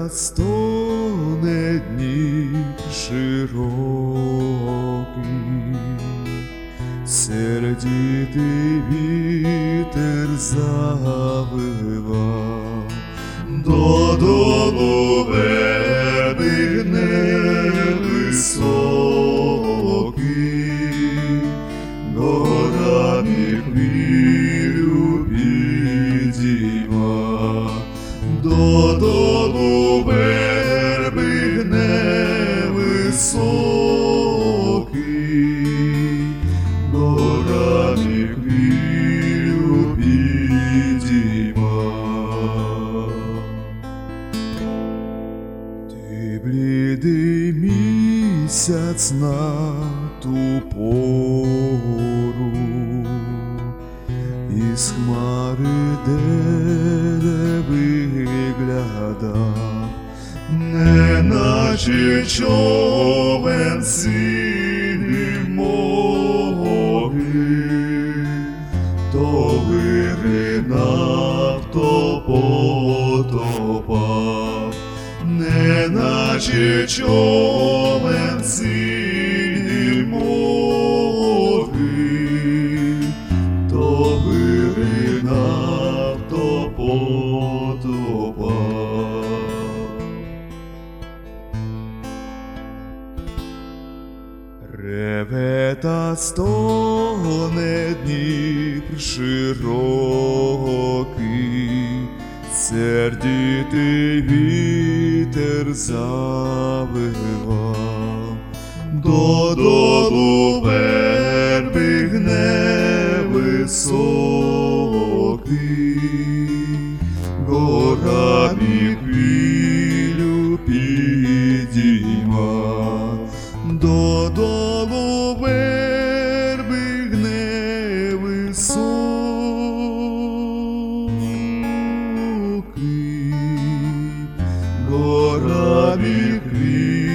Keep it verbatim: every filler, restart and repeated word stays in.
стоне Дніп широкий, сердитий вітер завива, додолу верби невисокий, горами хвилю підійма, додолу верби невисокий, горами хвилю підійма. Ти блідий місяць на ту пору, із хмари де виглядав, неначе човен синім моги, то виринав, то потопав, неначе човен синім моги, то виринав, то потопав. Реве та стоне Дніпр широкий, сердитий вітер завива, додолу верби невисокий, горами хвилю підійма, додолу верби невисокий, горами хвилю